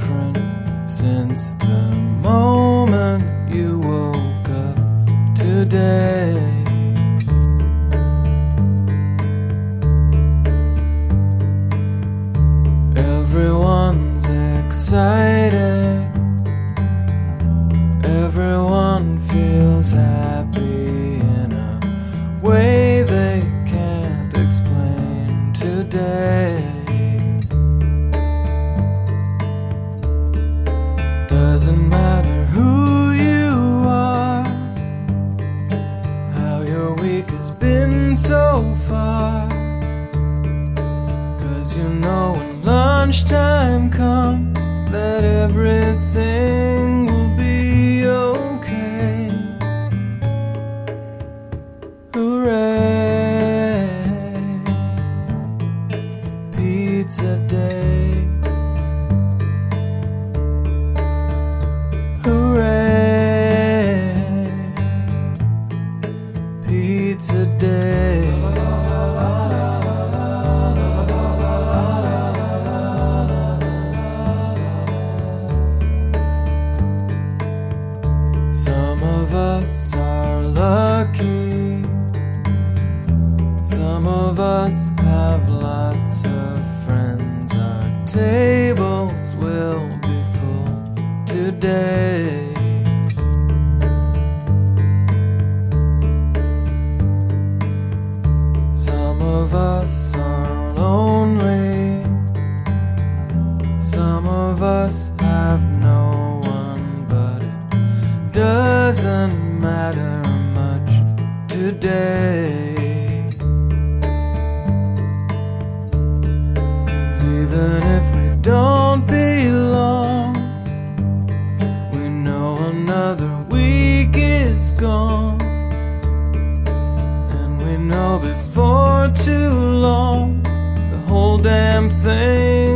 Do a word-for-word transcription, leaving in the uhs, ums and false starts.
different since the moment you woke up today. Everyone's excited, everyone feels happy in a way they can't explain today. Doesn't matter who you are, how your week has been so far, 'cause you know when lunchtime comes that everything will be okay. Hooray, pizza day. Hooray, pizza day. Some of us are lucky, some of us have lots of friends. Our tables will be full today. Some of us are lonely, some of us have no one, but it doesn't matter much today. 'Cause even if we don't belong, we know another week is gone, and we know before too long the whole damn thing